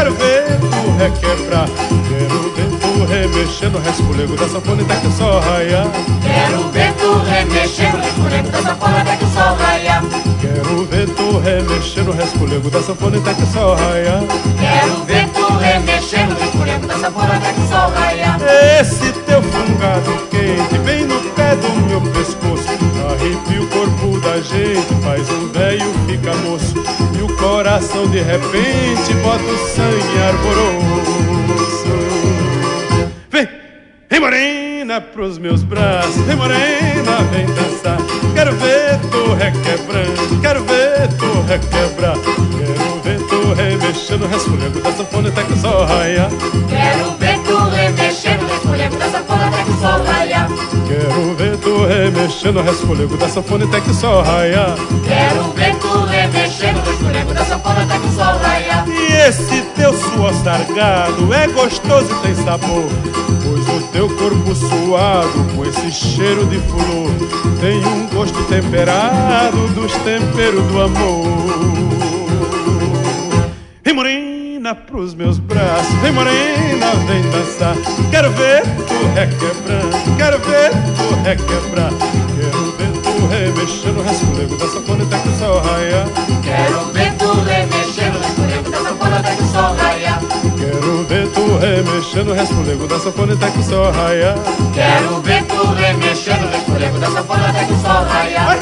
quero ver tu requebrar. Quero ver tu remexer no resfolego da sanfona até que o sol raiar. Quero ver tu remexer no resfolego da sanfona até que o sol raiar. Quero ver tu remexer no resfolego da sanfona até que o sol raiar. Quero ver tu remexer no resfolego da sanfona até que o sol raiar. Esse teu fungado quente bem no pé do meu pescoço arrepia o corpo da gente, faz um velho fica moço e o coração de repente bota o sangue arboroso. Vem, vem morena pros meus braços, vem morena, vem dançar. Quero ver tu requebrando, quero ver tu requebrar. Quero ver tu remexendo o resfolego da sanfona até que o sol raiar. Quero ver tu remexer no resfolego da sanfona até que o sol raiar. Quero ver tu remexendo o resfolego da sanfona até que o sol raiar. Quero ver tu remexer no resfolego da sanfona até que o sol raiar. E esse teu suor sargado é gostoso e tem sabor, pois o teu corpo suado com esse cheiro de flor tem um gosto temperado dos temperos do amor. Vem morena pros meus braços, vem morena, vem dançar. Quero ver tu requebrando, quero ver tu requebrar. Quero ver tu remexendo o resfolego da sanfona até que o sol raiar. Quero ver tu remexer no resfolego da sanfona até que o sol raiar. Quero ver tu remexendo o resfolego da sanfona até que o sol raiar. Quero ver tu remexer no resfolego da sanfona até que o sol raiar.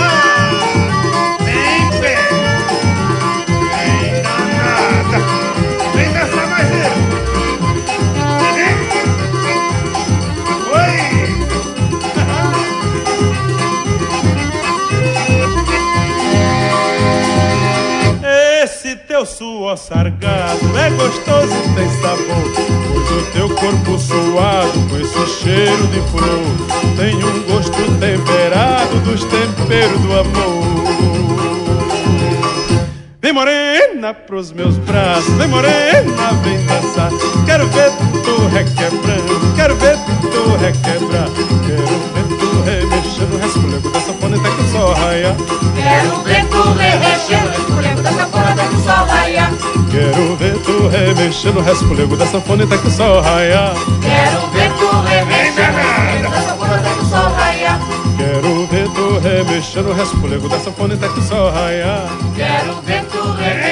Vem, pé! Vem, danada! Vem dançar mais eu! Oi! Esse teu suor sargado é gostoso e tem sabor, pois o teu corpo suado com esse cheiro de flor tem um gosto temperado dos temperos do amor. Vem morena pros meus braços, vem morena, vem dançar. Quero ver tu requebrando, quero ver tu requebrar. Quero ver tu remexendo o resfolego da sanfona até que o sol raiar. Quero ver tu remexer no resfolego da sanfona até que o sol raiar. Quero ver tu remexendo o resfolego da sanfona até que o sol raiar. Quero ver tu remexer no resfolego da sanfona até que o sol raiar. Quero ver tu remexendo o resfolego da sanfona até que o sol raiar. Quero ver tu remexer